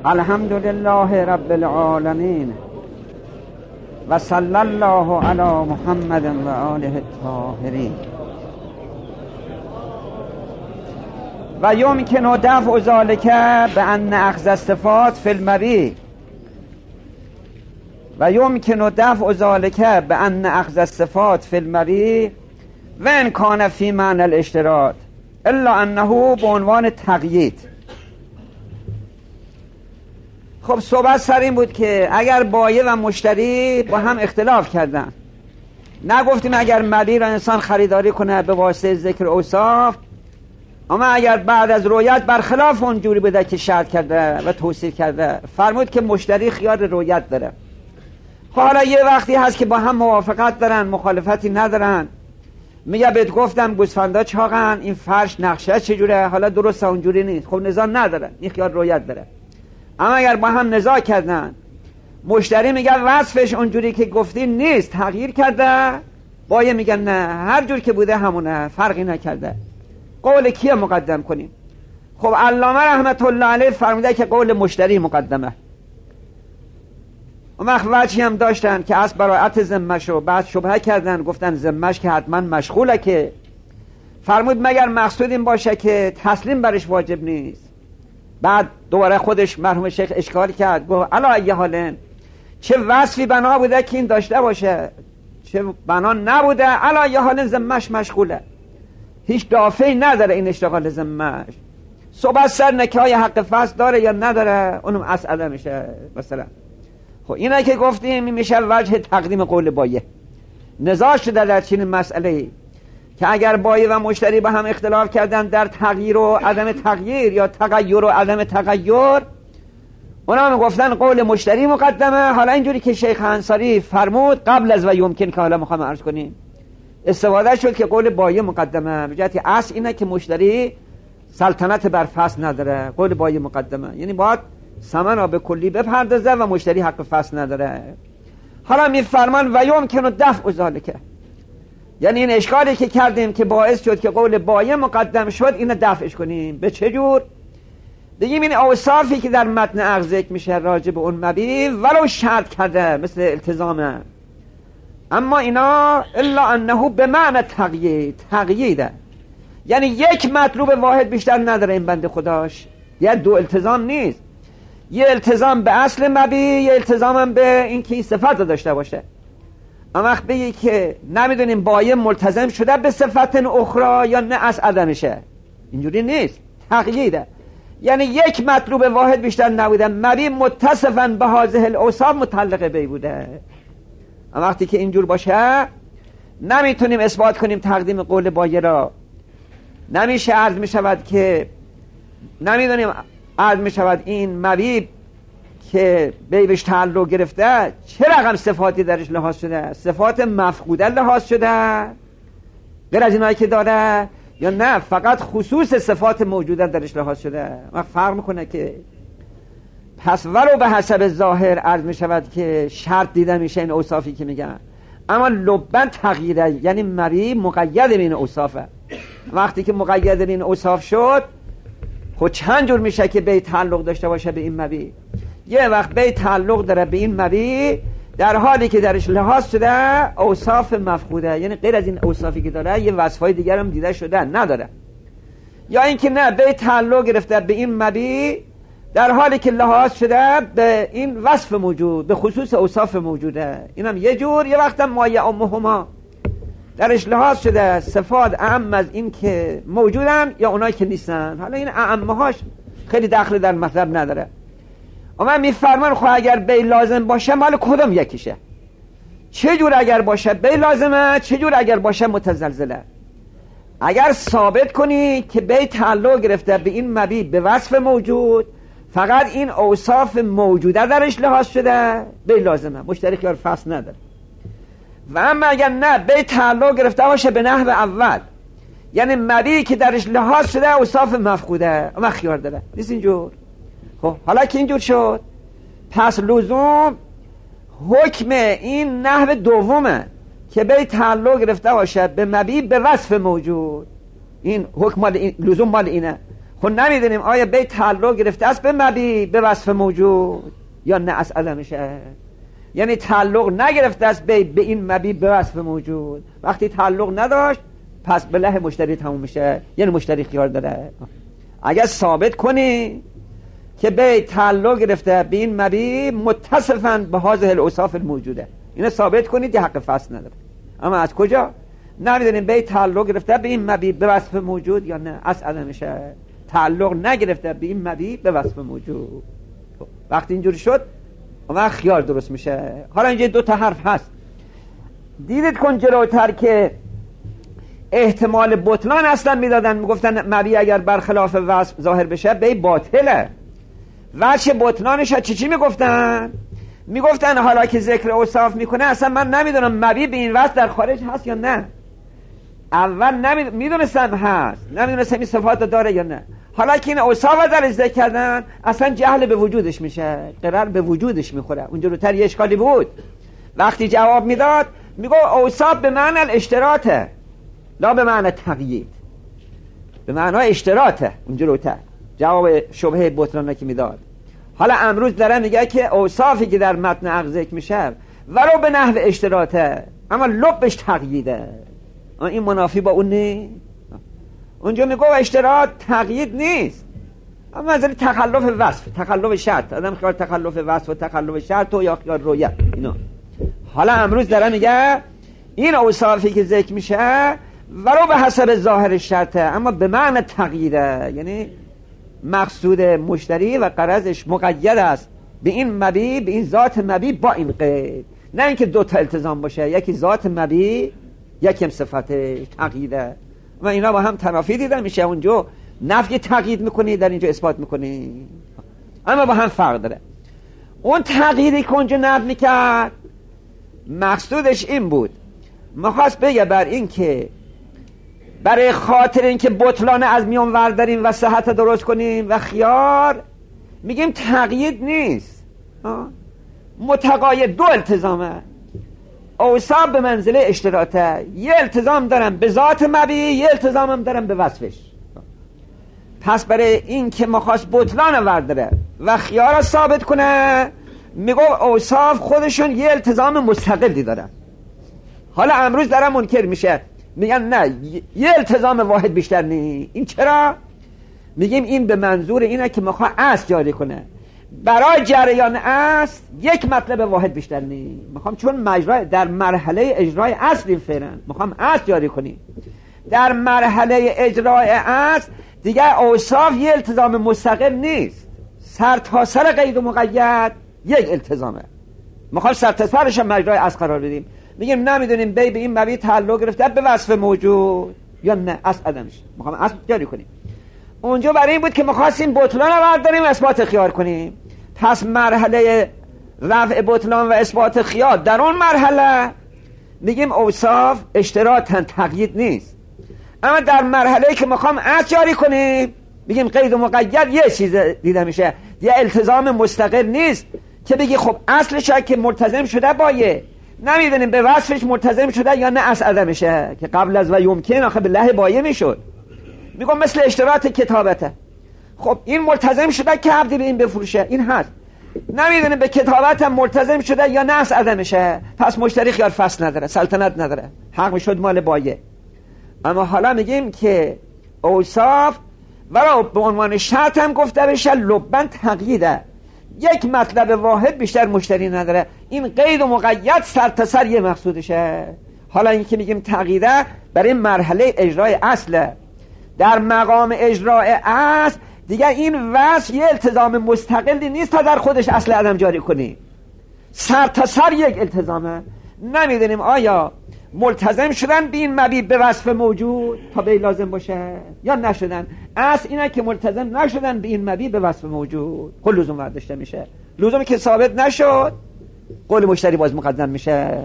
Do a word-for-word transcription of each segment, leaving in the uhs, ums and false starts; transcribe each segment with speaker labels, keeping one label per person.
Speaker 1: الحمد لله رب العالمین و صلی الله علی محمد و آله الطاهرین. و یمکن دفع ذلک بأن اخذ الصفات فی المبی و یمکن دفع ذلک بأن اخذ الصفات فی المبی و ان کان فی معنی الاشتراط الا انه به عنوان تقیید. خب صحبت سر این بود که اگر بایع و مشتری با هم اختلاف کردن، نگفتیم اگر مبیع را انسان خریداری کنه به واسطه ذکر اوصاف، اما اگر بعد از رویت برخلاف اونجوری بوده که شرط کرده و توصیف کرده، فرمود که مشتری خیار رویت داره. خب حالا یه وقتی هست که با هم موافقت دارن، مخالفتی ندارن، میگه بهت گفتم گوسفندا چاقن، این فرش نقشه چجوره، حالا درست اونجوری نیست، خب نزاع نداره، این خیار رویت داره. اما اگر با هم نزاع کردن، مشتری میگه وصفش اونجوری که گفتی نیست، تغییر کرده، بایع میگه نه هر جور که بوده همونه، فرقی نکرده، قول کیه مقدم کنیم؟ خب علامه رحمت الله علیه فرموده که قول مشتری مقدمه. اون وقت وجهی هم داشتن که از براعت ذمه‌شو بعد شبهه کردن، گفتن ذمه‌ش که حتما مشغوله، که فرمود مگر مقصود این باشه که تسلیم برش واجب نیست. بعد دوباره خودش مرحوم شیخ اشکال کرد، گفت علا ای حالن، چه وصفی بنا بوده که این داشته باشه، چه بنا نبوده، علا ای حالن ذمه‌ش مشغوله، هیچ دافعی نداره این اشتغال ذمه‌ش. صحبت سر نکای حق فصل داره یا نداره، اونم اسئله میشه مثلا. خب اینه که گفتیم این میشه وجه تقدیم قول بایع. نزاع شده در چین مسئله که اگر بایع و مشتری با هم اختلاف کردن در تغییر و عدم تغییر یا تغییر و عدم تغییر، اونا هم گفتن قول مشتری مقدمه. حالا اینجوری که شیخ انصاری فرمود قبل از و یمکن که حالا میخوام عرض کنیم، استفاده شد که قول بایع مقدمه، به جهت اصل اینه که مشتری سلطنت بر فصل نداره، قول بایع مقدمه، یعنی باید ثمن را به کلی بپردازه و مشتری حق فصل نداره. حالا میفرمان و یمکن دفع ذلک، یعنی این اشکالی که کردیم که باعث شد که قول بایع مقدم شد، اینو دفعش کنیم. به چه جور؟ دیگه این اوصافی که در متن عقد ذکر میشه راجع به اون مبیع ولو شرط کرده مثل التزامه، اما اینا الا انه به معنی تقیید، تقییده، یعنی یک مطلوب واحد بیشتر نداره این بنده خداش، یه دو التزام نیست، یه التزام به اصل مبیع، یه التزام هم به این که این صفت داشته باشه. اما وقت بگی که نمیدونیم بایع ملتزم شده به صفت اخرى یا نه از عدمشه، اینجوری نیست، تقییده، یعنی یک مطلوب واحد بیشتر نبوده، مبیع متصفاً به هذه الاوصاف متعلق به بوده. اما وقتی که اینجور باشه نمیتونیم اثبات کنیم تقدیم قول بایع را. نمیشه عرض میشود که نمیدونیم عرض میشود این مبیع که بیبش تعلق گرفته چه رقم صفاتی درش لحاظ شده، صفات مفقوده لحاظ شده غیر از اینایی که داره، یا نه فقط خصوص صفات موجوده درش لحاظ شده. وقت فرق میکنه که پس ولو به حسب ظاهر عرض میشود که شرط دیده میشه این اوصافی که میگن، اما لبن تغییره، یعنی مبیع مقید به این اوصافه. وقتی که مقید به این اوصاف شد، خود چند جور میشه که بیع تعلق داشته باشه به این مبیع. یه وقت بیع تعلق داره به این مبیع در حالی که درش لحاظ شده اوصاف مفقوده، یعنی غیر از این اوصافی که داره یه وصفای دیگر هم دیده شده نداره. یا اینکه نه بیع تعلق گرفته به این مبیع در حالی که لحاظ شده به این وصف موجود، به خصوص اوصاف موجوده، اینم یه جور. یه وقت هم مایه امهما درش لحاظ شده صفات اعم از این که موجودن یا اونایی که نیستن. حالا این اعمهاش خیلی دخل در مطلب نداره. اما میفرمان خب اگر بیع لازم باشه مال کدوم یکیشه؟ چه جور اگر باشه بیع لازمه، چه جور اگر باشه متزلزله؟ اگر ثابت کنی که بیع تعلق گرفته به این مبیع به وصف موجود، فقط این اوصاف موجوده درش لحاظ شده، بیع لازمه، مشتری خیار فصل نداره. و اما اگر نه بیع تعلق گرفته باشه به نحو اول، یعنی مبیعی که درش لحاظ شده اوصاف مفقوده، اما خیار داره، نیست اینجور. خب حالا که اینجور شد، پس لزوم حکم این نحو دومه که بیع تعلق گرفته باشه به مبیع به وصف موجود، این حکم مال این، لزوم مال اینه. خب نمیدونیم آیا بی تعلق گرفته است به مبی به وصف موجود یا نه از عدمشه. یعنی تعلق نگرفته است بی به این مبی به وصف موجود. وقتی تعلق نداشت پس به له مشتری تموم میشه، یعنی مشتری خیار داره. اگر ثابت کنی که بی تعلق گرفته به این مبی متصفاً به هذه الاوصاف الموجوده، اینو ثابت کنید یه حق فصل نداره. اما از کجا؟ نمیدونیم بی تعلق گرفته به این مبی به وصف موجود یا نه از عدمشه. تعلق نگرفته به این مبی به وصف موجود. وقتی اینجوری شد اما خیار درست میشه. حالا اینجا دو تا حرف هست. دیدید کن جلوتر که احتمال بطلان اصلا میدادن، میگفتن مبی اگر برخلاف وصف ظاهر بشه بی باطله. وجه بطلانش چی چی میگفتن؟ میگفتن حالا که ذکر اوصاف میکنه اصلا من نمیدونم مبی به این وصف در خارج هست یا نه. اول نمیدونستم هست، نمیدونستم این صفات داره یا نه. حالا که این اوصاف در ذکر کردن اصلا جهل به وجودش میشه، قرار به وجودش میخوره. اونجا رو تر یه اشکالی بود. وقتی جواب میداد میگو اوصاف به معنی الاشتراطه لا به معنی تقیید، به معنی اشتراطه. اونجا رو تر جواب شبهه بطلانه که میداد. حالا امروز داره میگه که اوصافی که در متن عقل ذکر میشه ولو به نحو اشتراطه اما لبش تقییده. این منافی با اون نیست. اونجا میگه اشتراط تقیید نیست، اما از تخلف وصف، تخلف شرط. آدم خیال تخلف وصف و تخلف شرط و یا خیال رویت اینا. حالا امروز داره میگه این اوصافی که ذکر میشه ولو به حسب ظاهر شرطه اما به معنی تقییده، یعنی مقصود مشتری و غرضش مقید است به این مبی، به این ذات مبی با این قید. نه اینکه دو تا التزام باشه، یکی ذات مبی یکی هم صفتش تقییده و اینا با هم تنافی دیده میشه. اونجا نفی تقیید میکنی، در اینجا اثبات میکنی، اما با هم فرق داره. اون تقییدی که اونجا نفی میکرد مقصودش این بود، میخواست بگه بر این که برای خاطر اینکه بطلان از میان ورداریم و صحت درست کنیم و خیار میگیم تقیید نیست، متقاید، دو التزامه. اوصاف به منزله اشتراطه، یه التزام دارم به ذات مبی، یه التزامم دارم به وصفش. پس برای این که مخواست بطلان ورداره و خیار ثابت کنه میگو اوصاف خودشون یه التزام مستقلی دارن. حالا امروز دارم منکر میشه، میگن نه یه التزام واحد بیشتر نی. این چرا؟ میگیم این به منظور اینه که میخواد اصل جاری کنه. برای جریان اصل یک مطلب واحد بیشتر نی. میخوام چون مجرای در مرحله اجرای اصل این فعلا میخوام اصل جاری کنیم. در مرحله اجرای اصل دیگه اوصاف یه التزام مستقل نیست، سر تا سر قید و مقید یک التزامه. میخوام سر تا سرش مجرای اصل قرار بدیم. میگیم نمیدونیم بی به این مبی تعلق گرفته به وصف موجود یا نه اصل عدمش، میخوام اصل جاری کنیم. اونجا برای این بود که میخواستیم بطلان رو برداریم و اثبات خیار کنیم. پس مرحله رفع بطلان و اثبات خیار در اون مرحله میگیم اوصاف اشتراطن، تقیید نیست. اما در مرحله که میخوام اصل جاری کنیم میگیم قید و مقید یه چیز دیده میشه، یه التزام مستقل نیست که بگی خب اصلش که ملتزم شده با یه، نمیدونیم به وصفش ملتزم شده یا نه اصل عدمشه که قبل از و یمکن آخه به له بایه میشد. میگم مثل اشتراط کتابته، خب این ملتزم شده که عبدی به این بفروشه، این هست. نمیدونیم به کتابت هم ملتزم شده یا نه اصل عدمشه، پس مشتری خیار فصل نداره، سلطنت نداره، حق میشد مال بایه. اما حالا میگیم که اوصاف ولو به عنوان شرط هم گفته بشه لبن تقییده، یک مطلب واحد بیشتر مشتری نداره. این قید و مقید سر تا سر یه مقصودشه. حالا این که میگیم تقییده برای مرحله اجرای اصله. در مقام اجرای اصل دیگر این وصف یه التزام مستقلی نیست تا در خودش اصل عدم جاری کنی، سر تا سر یک التزامه. نمیدونیم آیا ملتزم شدن به این مبی به وصف موجود تا به لازم باشه یا نشدن. اصل اینه که ملتزم نشدن به این مبی به وصف موجود، خب لزوم برداشته میشه. لزومی که ثابت نشد قول مشتری باز مقدم میشه.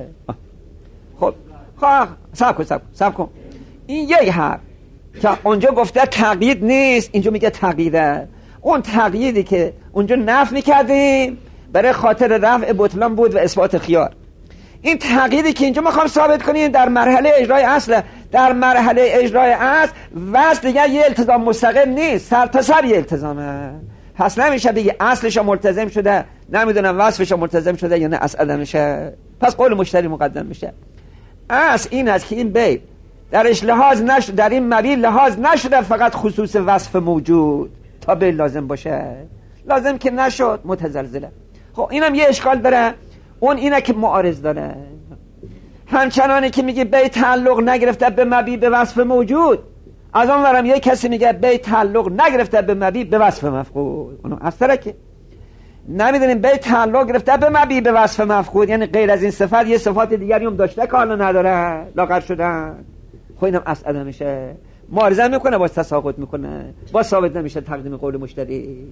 Speaker 1: خب خب صبر کن صبر صبر کن این یک حرف که اونجا گفته تقیید نیست، اینجا میگه تقییده. اون تقییدی که اونجا نفی میکردیم برای خاطر رفع بطلان بود و اثبات خیار. این تقییدی که اینجا میخوام ثابت کنیم در مرحله اجرای اصله، در مرحله اجرای اصل وصل دیگه یه التزام مستقل نیست، سر تا سر یه التزامه. پس نمیشه دیگه اصلش ملتزم شده نمیدونم وصفش ملتزم شده یا نه اصل میشه. پس قول مشتری مقدم میشه. اصل این است که این بیت درش لحاظ نشد، در این مبی لحاظ نشده فقط خصوص وصف موجود تا بیت لازم باشه، لازم که نشد متزلزله. خب اینم یه اشکال داره، اون اینه که معارض داره. همچنانی که میگه بیت تعلق نگرفته به مبی به وصف موجود، از اون ورم یه کسی میگه بیت تعلق نگرفته به مبی به وصف مفقود. اونو اثره که نمیدونیم بیت تعلق گرفته به مبی به وصف مفقود، یعنی غیر از این صفت یه صفات دیگری هم داشته که حالا نداره، لاغر شدن. خب اینم اصلا میشه معارضه میکنه با تساقط میکنه، با ثابت نمیشه تقدیم قول مشتری.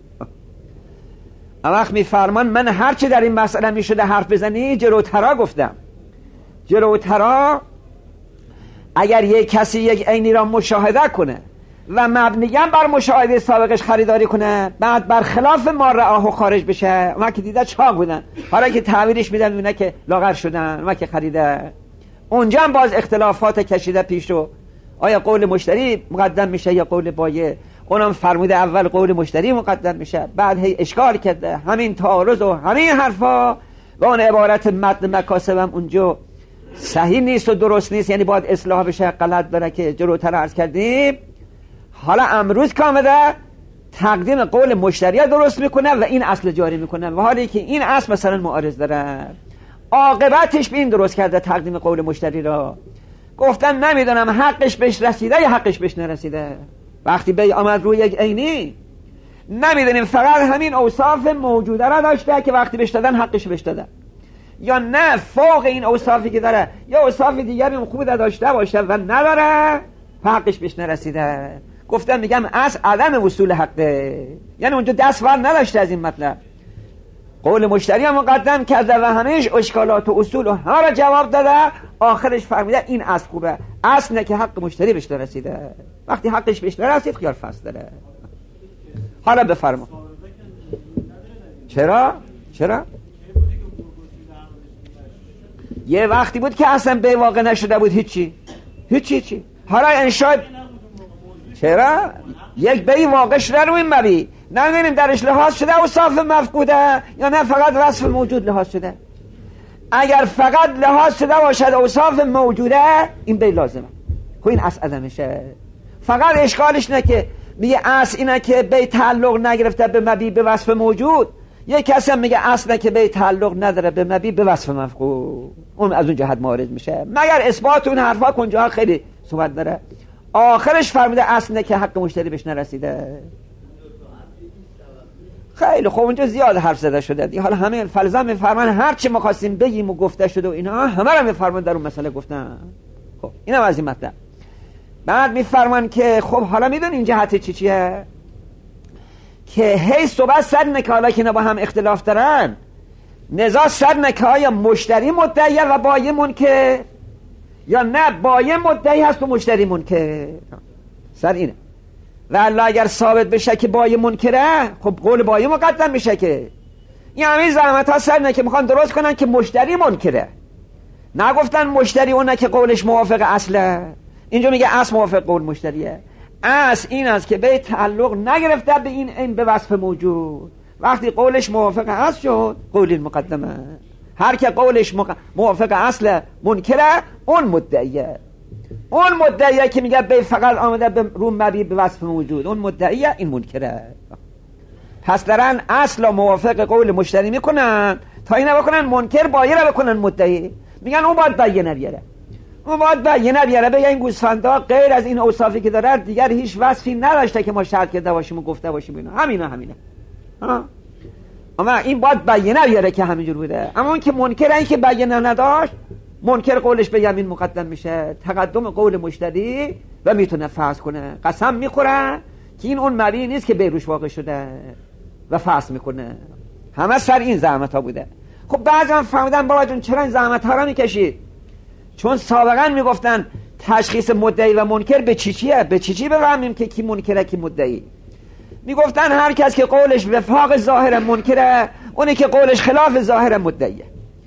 Speaker 1: وقت میفرمان من هرچی در این مسئله میشده حرف بزنی جلوترا گفتم. جلوترا اگر یک کسی یک عینی را مشاهده کنه و مبنیاً بر مشاهده سابقش خریداری کنه، بعد بر خلاف ما رآه خارج بشه، ما که دیده چاق بودن حالا که تعبیرش میدن میبینه که لاغر شدن، ما که خریده، اونجا هم باز اختلافات کشیده پیش رو. آیا قول مشتری مقدم میشه یا قول بایع؟ اونم فرموده اول قول مشتری مقدم میشه، بعد هی اشکال کرده همین تعارض و همین حرفا و اون عبارت متن مکاسبم اونجا صحیح نیست و درست نیست، یعنی باید اصلاح بشه، غلط داره که جلوتر عرض کردیم. حالا امروز کامده تقدیم قول مشتری درست میکنه و این اصل جاری میکنه، و حالی که این اصل مثلا معارض داره، عاقبتش به این درست کرده تقدیم قول مشتری را. گفتن نمیدونم حقش بهش رسیده یا حقش بهش نرسیده. وقتی بی آمد روی یک عینی نمیدونیم فقط همین اوصاف موجوده را داشته که وقتی بهش دادن حقش بهش دادن، یا نه فوق این اوصافی که داره یا اوصاف دیگری هم خوب داشته باشه و نداره حقش بهش نرسیده. گفتم میگم از عدم وصول حقه، یعنی اونجا دست ور نداشته از این مطلب. قول مشتری هم مقدم کرده و همهش اشکالات و اصول و همه را جواب داده. آخرش فرمیده این اصل خوبه، اصل نه که حق مشتری بهش نرسیده. وقتی حقش بهش نرسید خیال فصل داره. حالا بفرما. چرا؟ چرا؟ یه وقتی بود که اصلا به واقع نشده بود، هیچی هیچی هیچی. حالا انشاء چرا؟ یک به واقع شده رو این مبی نمیدونیم درش لحاظ شده اوصاف مفقوده یا نه فقط وصف موجود لحاظ شده. اگر فقط لحاظ شده باشد اوصاف موجوده این بی لازمه، خب این اصل عدمشه. فقط اشکالش نه که میگه اصل اینه که بی تعلق نگرفته به مبی به وصف موجود، یک کسی هم میگه اصل که بی تعلق نداره به مبی به وصف مفقود، اون از اون جهت مارد میشه. مگر اثبات اون حرفا کنجا خیلی صحبت داره. آخرش فرموده اصل نه که حق مشتری بهش نرسیده. خیلی خب اونجا زیاد حرف زده شده دی. حالا همه فلزم میفرمان هر چی ما خواستیم بگیم و گفته شده و اینا همه رو میفرمان در اون مسئله گفتن. خب اینم از این مطلب. بعد میفرمان که خب حالا میدون این جهت چی چیه که هی صحبت سر نکه، حالا که اینا با هم اختلاف دارن نزاع سر نکه های مشتری مدعی و بایع منکر یا نه بایع مدعی هست و مشتری منکر، سر اینه. و الله اگر ثابت بشه که بایع منکره خب قول بایع مقدم میشه. که این همین زحمت ها سر نه که میخوان درست کنن که مشتری منکره، نگفتن مشتری اونه که قولش موافق اصله. اینجا میگه اصل موافق قول مشتریه. اصل این است که به تعلق نگرفته به این این به وصف موجود. وقتی قولش موافق اصل شد قول مقدمه. هر که قولش موافق اصل منکره اون مدعیه. اون مدعیه که میگه به فقط آمده به رو مبی به وصف موجود، اون مدعیه این منکره. پس دارن اصل و موافق قول مشتری میکنن تا اینه بکنن منکر بایع رو بکنن مدعی. میگن اون باید بیانه بیاره، اون باید بیانه بیاره به این گوسفندا غیر از این اوصافی که داره دیگر هیچ وصفی نداشته که ما شرط کرده باشیم و گفته باشیم اینا. همینه همینه ها. اما این باید بیانه بیاره که همینجور بوده. اما اون که منکر این که بیانه نداشت، منکر قولش به یمین مقدم میشه، تقدم قول مشتری و میتونه فحص کنه. قسم میخوره که این اون مبی نیست که بیروش واقع شده و فحص میکنه. همه سر این زحمت ها بوده. خب بعضی هم فهمیدن بابا جون چرا این زحمت ها را میکشید؟ چون سابقا میگفتن تشخیص مدعی و منکر به چی چیه؟ به چی چی بفهمیم که کی منکره کی مدعی؟ میگفتن هر کس که قولش وفاق ظاهر منکره، اونی که قولش خلاف ظاهر مدعیه.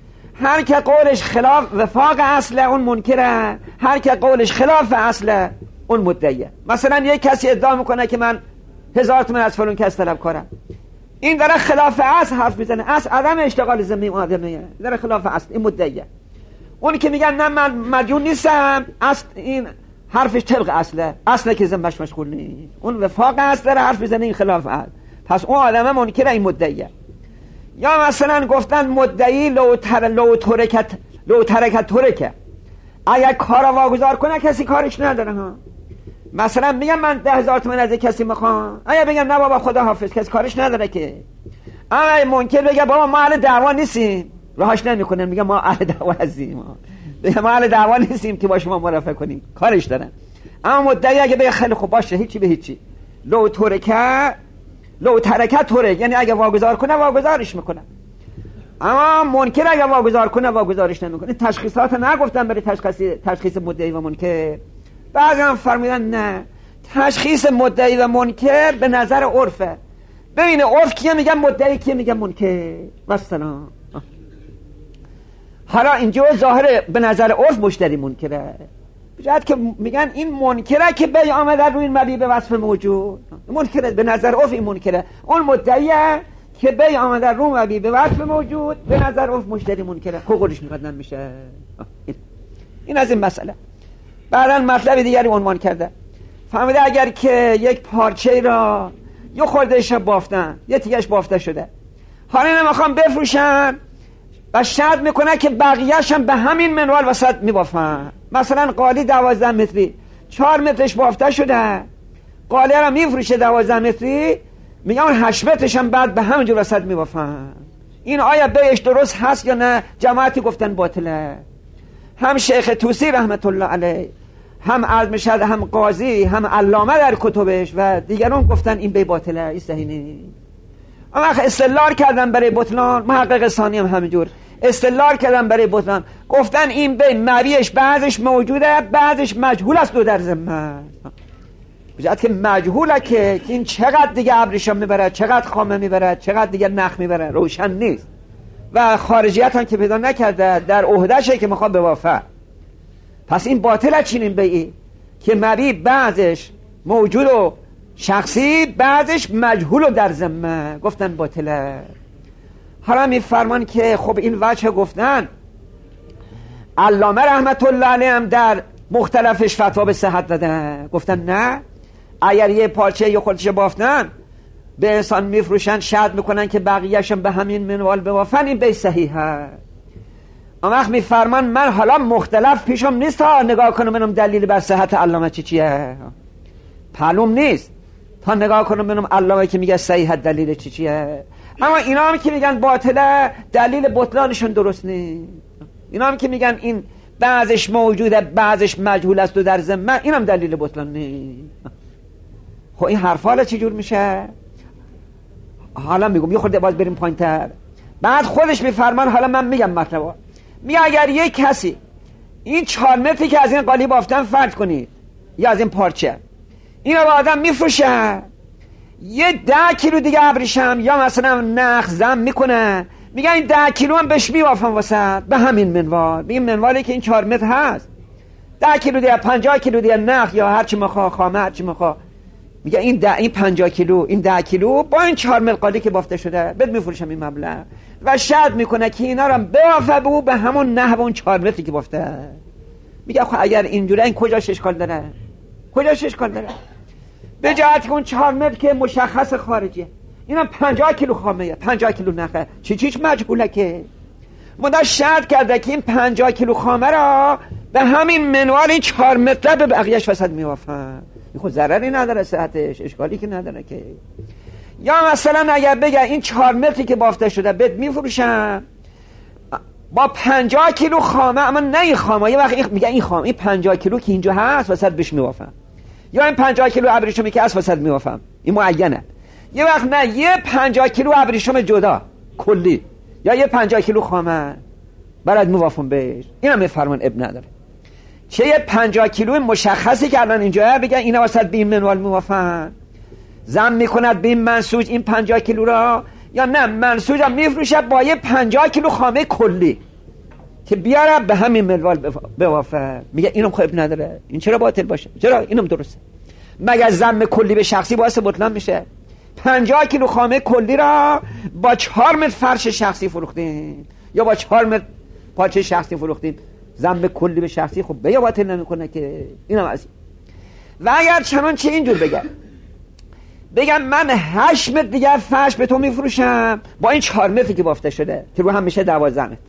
Speaker 1: هر که قولش خلاف وفاق اصل اون منکره، هر که قولش خلاف اصل اون مدعیه. مثلا یک کسی ادعا میکنه که من هزار تومن از فلان کس طلب کارم، این داره خلاف اصل حرف میزنه، اصل عدم اشتغال ذمه آدمیه، داره خلاف اصل، این مدعیه. اون که میگن نه من مدیون نیستم، اصل این حرفش طبق اصله، اصله که ذمهش مشغول نیست، اون وفاق اصل داره حرف میزنه، این خلاف اصل، پس اون آدمه منکر، این مدعیه. یا مثلا گفتن مدعی لو تر لو ترکت لو ترکت ترکه، اگر کارا واگذار کنه کسی کارش نداره ها. مثلا میگم من ده هزار تومن از کسی میخوام، اگه بگم نه بابا خدا حافظ، کسی کارش نداره که. اما منکر بگه بابا ما اهل دعوا نیستیم، راهش نمیکنه، میگه ما اهل دعوا هستیم، بگه ما اهل دعوا نیستیم که با شما مرافعه کنیم، کارش دارن. اما مدعی اگه بگه خیلی خوب باشه هیچی به هیچی، لو ترکه لو ترکت ترک، یعنی اگه واگذار کنه واگذارش میکنه. اما منکر اگه واگذار کنه واگذارش نمیکنه. تشخیصات نگفتم برای تشخیص تشخیص مدعی و منکر. بعضی هم فرمودن نه، تشخیص مدعی و منکر به نظر عرفه، ببین عرف کیه میگن مدعی، کیه میگن منکر. مثلا حالا اینجا ظاهر به نظر عرف مشتری منکره، بجد که میگن این منکره که بی آمده روی این مبی به وصف موجود، منکره به نظر عرف، این منکره. اون مدعیه که بی آمده روی مبی به وصف موجود، به نظر عرف مشتری منکره، حقوقش مقدم میشه. این از این مسئله. بعداً مطلب دیگری عنوان کرده، فهمیده اگر که یک پارچه را یه خوردهش بافتن، یه تیگش بافته شده، حالا نمیخوام بفروشن و شرط میکنه که بقیه‌اش هم به همین منوال وسط میبافن. مثلا قالی دوازده متری چهار مترش بافته شده، قالی را میفروشه دوازده متری، میگن هشت مترش هم بعد به همینجور وسط میبافن. این آیا بیعش درست هست یا نه؟ جماعتی گفتن باطله. هم شیخ طوسی رحمت الله علیه، هم علمشد، هم قاضی، هم علامه در کتبش و دیگران گفتن این بی باطله، این صحیح نیست. اما استدلال کردن برای بطلان، محقق ثانی هم همینجور استدلال کردن برای بطلان، گفتن این بی مبیش بعضش موجوده بعضش مجهول است، دو در ذمه. بجد که مجهوله که این چقدر دیگه ابریشم میبره، چقدر خامه میبره، چقدر دیگه نخ میبره، روشن نیست و خارجیت هم که پیدا نکرده در عهدهشه که میخواد بوافه. پس این باطله چنین بیعی که مبی بعضش موجود و شخصی بعضش مجهول و در ذمه، گفتن باطله. حالا میفرمان که خب این وجه گفتن علامه رحمت الله علیه هم در مختلفش فتوا به صحت دادن، گفتن نه، اگر یه پارچه یه خودش بافتن به انسان میفروشن، شرط میکنن که بقیه‌شون به همین منوال بوافن، این بی صحیحه. اما وقت میفرمان من حالا مختلف پیشم نیست تا نگاه کنم منم دلیل بر صحت علامه چی چیه، معلوم نیست تا نگاه کنم منم علامه که میگه صحیح دلیل چی چیه. اما اینا هم که میگن باطله دلیل بطلانشون درست نیست. اینا هم که میگن این بعضش موجوده بعضش مجهول است و در ذمه، اینم دلیل بطلان نیست. خب این حرف حالا چی جور میشه؟ حالا میگم یه خورده باز بریم پایین‌تر. بعد خودش میفرمان، حالا من میگم مطلبا، میگه اگر یک کسی این چهار متری که از این قالی بافتن فرض کنید یا از این پارچه، اینو به آدم میفروشه، یه ده کیلو دیگه ابریشم یا مثلا نخ زم میکنه، میگه این ده کیلو هم بهش میوافن واسط به همین منوال، به این منوالی که این چهار متر هست، ده کیلو دیگه پنجاه کیلو دیگه نخ یا هرچی مخواه خامه هرچی مخواه، میگه این ده این پنجاه کیلو این ده کیلو با این چهار متر قالی که بافته شده بد میفروشم این مبلغ، و شرط میکنه که اینا رو بوافه به به همون نحو اون چهار متری که بافته. میگه خب اگر اینجوره این کجاش اشکال داره؟ کجاش اشکال داره؟ به جهت که اون چهار متر که مشخص خارجیه، اینا پنجاه کیلو خامه، پنجاه کیلو نخه، چی چیش مجهوله که مدا شرط کرده که این پنجاه کیلو خامه را به همین منوال این چهار متر به بقیهش وسط میوافن. این خود ضرری نداره صحتش، اشکالی که نداره که. یا مثلا اگر بگه این چهار متری که بافته شده بد میفروشن با پنجاه کیلو خامه، اما نه این خامه، یه وقت میگه این خامه این پنجاه کیلو که اینجا هست وسط بهش میوافن، یا این پنجاه کیلو ابریشمی که هست وسط میوافم، این معینه. یه وقت نه، یه پنجاه کیلو ابریشم جدا کلی یا یه پنجاه کیلو خامه برات میوافم بهش، اینم میفرمان اب نداره. چه یه پنجاه کیلو مشخصی کردن اینجا بگن اینا وسط به این منوال میوافن، زم میکند به این منسوج این پنجاه کیلو را، یا نه منسوج هم میفروشه با یه پنجاه کیلو خامه کلی. که بیاره به همین منوال بوافه. میگه اینم خب نداره، این چرا باطل باشه؟ چرا اینم درسته؟ مگر ضم کلی به شخصی باعث بطلان میشه؟ پنجاه کیلو خامه کلی را با چهار متر فرش شخصی فروختیم یا با چهار متر پاچه شخصی فروختیم، ضم کلی به شخصی خب بیا باطل نمیکنه که. اینم از این. و اگر چنانچه اینجور بگم بگم من هشت متر دیگر فرش به تو میفروشم با این چهار متری که بافته شده که رو هم میشه دوازده متر،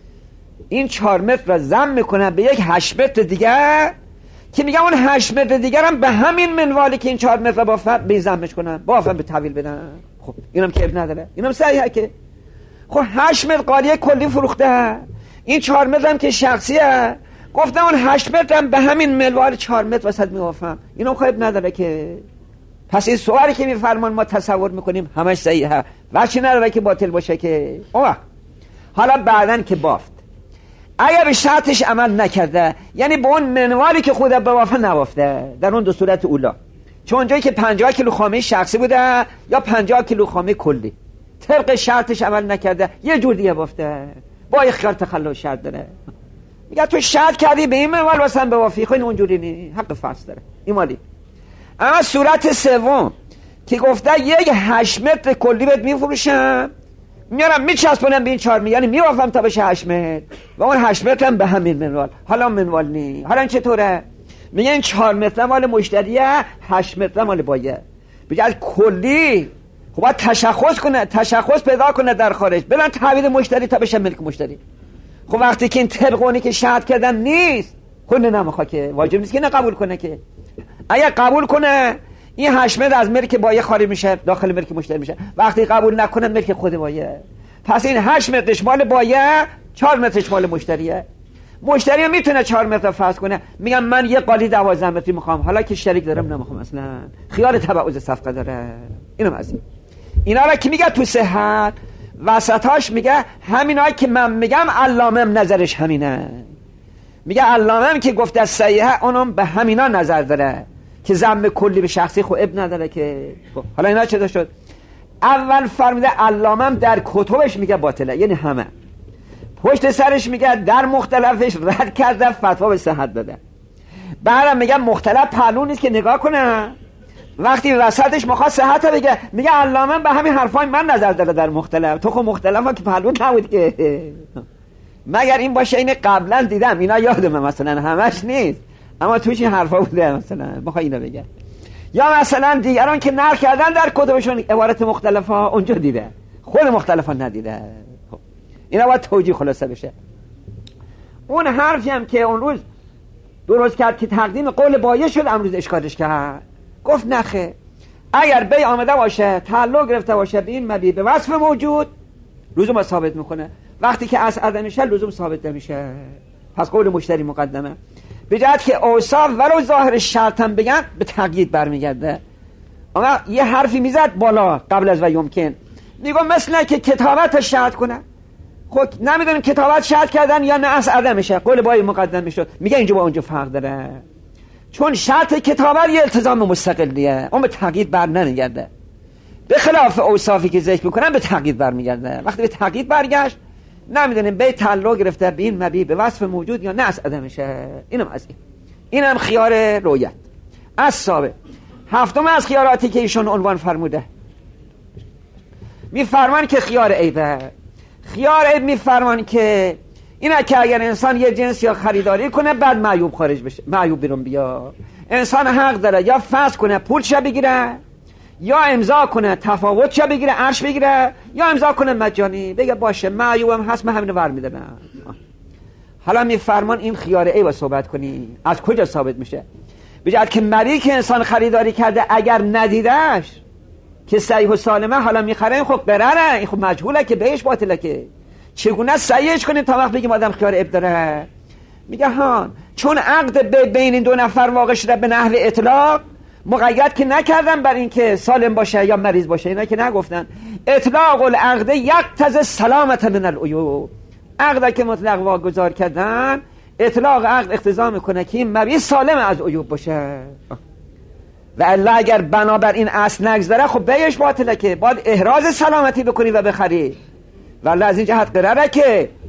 Speaker 1: این چهار متر را ضم میکنم به یک هشت متر دیگر که میگم اون هشت متر دیگرم به همین منوالی که این چهار متر را بافت به ضمش کنم، بافم به تحویل بدم. خب اینم که اب نداره، اینم صحیحه که خب هشت متر قالیه کلی فروخته، این چهار متر هم که شخصیه، گفتم اون هشت متر هم به همین منوال چهار متر وسط میبافم، اینم که اب نداره که. پس این سوالی که میفرمان ما تصور میکنیم همش صحیحه، وچی نداره که باطل باشه که. اوه حالا بعدن که بافت اگر به شرطش عمل نکرده، یعنی به اون منوالی که خود بوافه نبافته، در اون دو صورت اولا، چون جایی که پنجاه کیلو خامه شخصی بوده یا پنجاه کیلو خامه کلی، طبق شرطش عمل نکرده یه جور دیگه بافته، با اختیار تخلف شرط داره. میگه تو شرط کردی به این منوال واسه بوافی، خب این اونجوری نی، حق فصل داره این مالی. اما صورت سوم که گفته یک هشت متر کلی بهت میفروشم، میارم میچسبونم به این چهار متر، یعنی میوافم تا بشه هشت متر و اون هشت متر هم به همین منوال. حالا منوال نی، حالا این چطوره؟ میگه این چهار متر مال مشتریه، هشت متر مال بایه. بگه از کلی خب باید تشخص کنه، تشخص پیدا کنه در خارج، بلن تحویل مشتری تا بشه ملک مشتری. خب وقتی که این طبقونی که شرط کردن نیست، خود نمیخواد که، واجب نیست که نه قبول کنه که. اگر قبول کنه این هشت متر از ملک بایه خارج میشه، داخل ملک مشتری میشه. وقتی قبول نکنه ملک خود بایه. پس این هشت مترش مال بایه، چهار مترش مال مشتریه. مشتری میتونه چهار متر فرض کنه، میگم من یه قالی دوازده متری میخوام، حالا که شریک دارم نمیخوام اصلا، خیال تبعوض صفقه داره. اینم از این. اینا را که میگه تو صحت وسطاش میگه همینایی که من میگم علامه نظرش همینه. میگه علامه که گفته صحیحه اونم به همینا نظر داره که ضم کلی به شخصی خب اب نداره که. خب حالا اینا چه شد؟ اول فرموده علامه در کتبش میگه باطله، یعنی همه. پشت سرش میگه در مختلفش رد کرده، فتوا به صحت داده. بعدم میگه مختلف پهلو نیست که نگاه کنه، وقتی وسطش میخواد صحت بگه میگه علامه به همین حرفای من نظر داره در مختلف. تو خب مختلف ها که پهلو نبود که، مگر این باشه این قبلا دیدم اینا یادمه مثلا، همش نیست اما توش این حرفا بوده مثلا بخوای اینو بگه. یا مثلا دیگران که نقل کردن در کتبشون عبارت مختلف ها اونجا دیده، خود مختلف ها ندیده. خب اینا باید توجیه خلاصه بشه. اون حرفی هم که اون روز درست کرد که تقدیم قول بایه شد، امروز اشکالش کرد، گفت نخه اگر بی آمده باشه تعلق گرفته باشه به این مبی به وصف موجود، لزوم ثابت میکنه. وقتی که از عدم میشه لزوم ثابت نمیشه، پس قول مشتری مقدمه. به جهت که اوصاف ولو ظاهر شرط هم بگن به تقیید برمیگرده. اما یه حرفی میزد بالا قبل از و یمکن، میگم مثل که کتابت شرط کنه. خب نمیدونیم کتابت شرط کردن یا نه از عدم میشه، قول بای مقدم میشد. میگه اینجا با اونجا فرق داره، چون شرط کتابت یه التزام مستقلیه، اون به تقیید بر نمیگرده، به خلاف اوصافی که ذکر میکنن به تقیید برمیگرده. وقتی به تقیید برگشت نمیدونیم به تعلق گرفته به این مبی به وصف موجود یا نه از عدمشه. اینم از این. اینم خیار رویت از ثابت. هفتم از خیاراتی که ایشون عنوان فرموده، میفرمان که خیار عیبه. خیار عیب میفرمان که اینه که اگر انسان یه جنس یا خریداری کنه بعد معیوب خارج بشه، معیوب بیرون بیا، انسان حق داره یا فسخ کنه پول چه بگیره، یا امضا کنه تفاوت چه بگیره عرش بگیره، یا امضا کنه مجانی بگه باشه معیوبم هست من همینو ور میدم. حالا میفرمان این خیار عیب صحبت کنی از کجا ثابت میشه؟ بجد که مری که انسان خریداری کرده اگر ندیدش که صحیح و سالمه حالا میخره، این خب قراره، این خب مجهوله که بهش باطله که چگونه صحیحش کنیم تا وقت بگیم آدم خیار عیب داره؟ میگه ها چون عقد بین این دو نفر واقع شده به نحو اطلاق، مقید که نکردن بر این که سالم باشه یا مریض باشه، اینا که نگفتن. اطلاق العقد یقتضی سلامت من العیوب، عقد که مطلق واگذار کردن، اطلاق عقد اقتضا میکنه که این مریض سالم از عیوب باشه. و الا اگر بنابر این اصل نگذره خب بیش باطله که باید احراز سلامتی بکنی و بخری. و الا از این جهت قراره که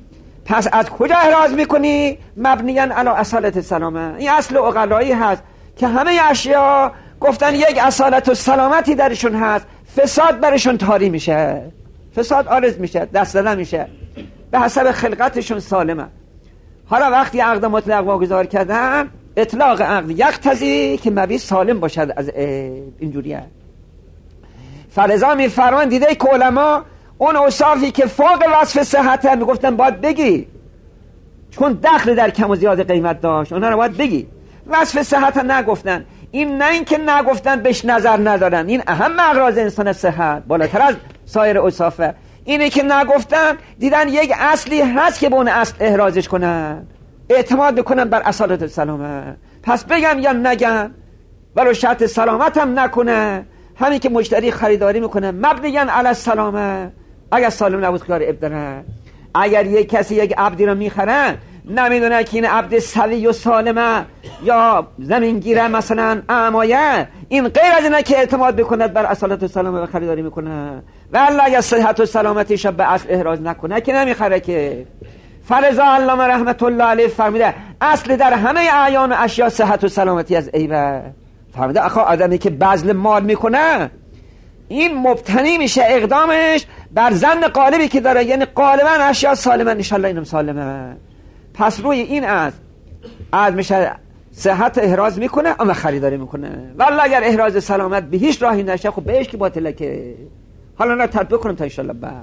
Speaker 1: پس از کجا احراز میکنی؟ مبنیاً علی اصالت السلامه. این اصل عقلایی هست که همه اشیا گفتن یک اصالت و سلامتی درشون هست، فساد برشون طاری میشه، فساد عارض میشه، دست دادن میشه، به حسب خلقتشون سالمه. حالا وقتی عقد مطلق واگذار کردن، اطلاق عقد یقتضی که مبی سالم باشد از اینجوریه. فلذا میفرمان دیده که علما اون اوصافی که فوق وصف صحت میگفتن باید بگی، چون دخل در کم و زیاد قیمت داشت، اونا رو باید بگی. وصف صحت نگفتن. این نه این که نگفتن بهش نظر ندارن، این اهم اغراض انسان صحت، بالاتر از سایر اوصافه. اینه که نگفتن، دیدن یک اصلی هست که به اون اصل احرازش کنن، اعتماد بکنن بر اصالت السلامه. پس بگم یا نگم، ولو شرط سلامت هم نکنه، همین که مشتری خریداری میکنه مبنیاً علی السلامه، اگر سالم نبود خیار ابداره. اگر یک کسی یک عبدی رو میخره نمیدونه که این عبد سوی و سالمه یا زمینگیره مثلا اعمایه، این غیر از اینه که اعتماد بکند بر اصالت و سلامه و خریداری میکنه. و الله اگر صحت و سلامتیش به اصل احراز نکنه که نمیخره که. فرضا علامه رحمت الله علیه فرمیده اصل در همه اعیان و اشیا صحت و سلامتی از عیبه. فرمیده آخه آدمی که بذل مال میکنه این مبتنی میشه اقدامش بر ظن غالبی که داره، یعنی غالبا اشیا سالمه، انشالله اینم سالمه. پس روی این از از میشه صحت احراز میکنه اما خریداری میکنه. والله اگر احراز سلامت به هیچ راهی نشه خب بهش که باطله که. حالا نه تطبیق کنم تا انشالله بعد.